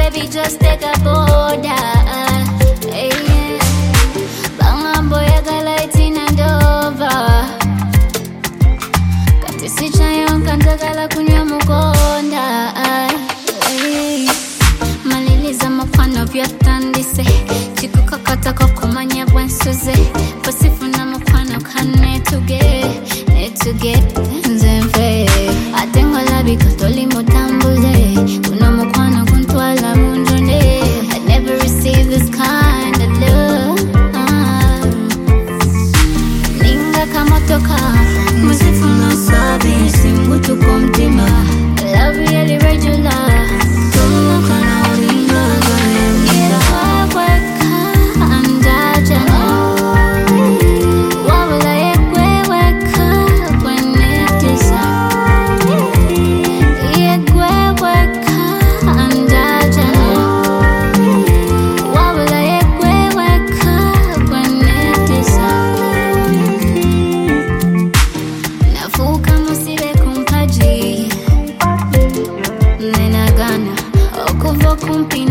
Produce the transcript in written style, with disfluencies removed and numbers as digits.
baby, just take a border. Hey, yeah. Banga boya galaitina ndova. Kati sichayon kantagala kunywa mukonda. Hey. Maliliza makwano vyatandise. Chikukakata kukumanya bwansuze. Pasifuna makwano kane tuge nzemfe. Atengo labi katoli mutambule. Kuna makwano kuntwala munjone. I never received this kind of love. Ninga kamotoka. Musifuna sabi. Simbutu kumtima. Love really regular. Tumukana ulinga. Kumpin